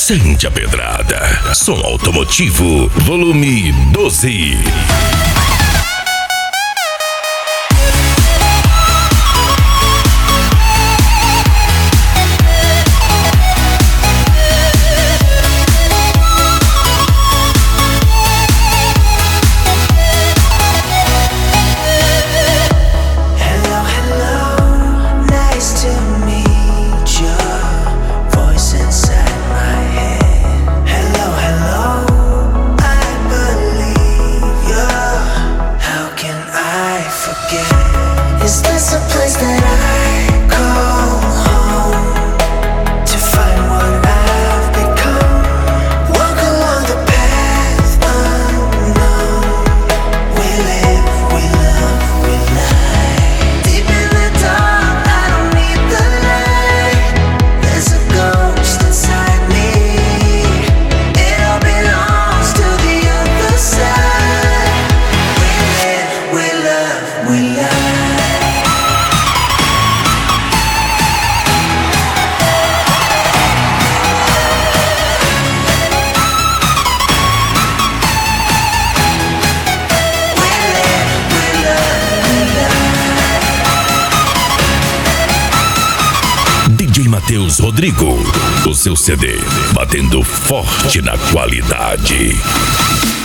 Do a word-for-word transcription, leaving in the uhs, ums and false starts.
Sente a pedrada. Som automotivo, volume doze. Is this a place that I call home to find what I've become? Walk along the path unknown. We live, we love, we lie. Deep in the dark, I don't need the light. There's a ghost inside me. It all belongs to the other side. We live, we love, we lie. D J Matheus Rodrigo, o seu C D, batendo forte na qualidade.